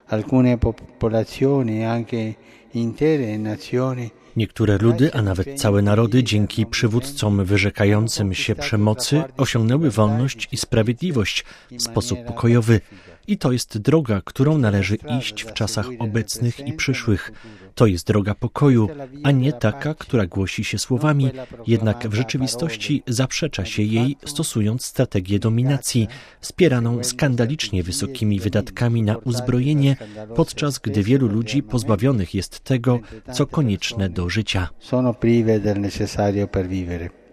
Alcune popolazioni, anche intere nazioni. Niektóre ludy, a nawet całe narody, dzięki przywódcom wyrzekającym się przemocy, osiągnęły wolność i sprawiedliwość w sposób pokojowy. I to jest droga, którą należy iść w czasach obecnych i przyszłych. To jest droga pokoju, a nie taka, która głosi się słowami, jednak w rzeczywistości zaprzecza się jej, stosując strategię dominacji, wspieraną skandalicznie wysokimi wydatkami na uzbrojenie, podczas gdy wielu ludzi pozbawionych jest tego, co konieczne do życia.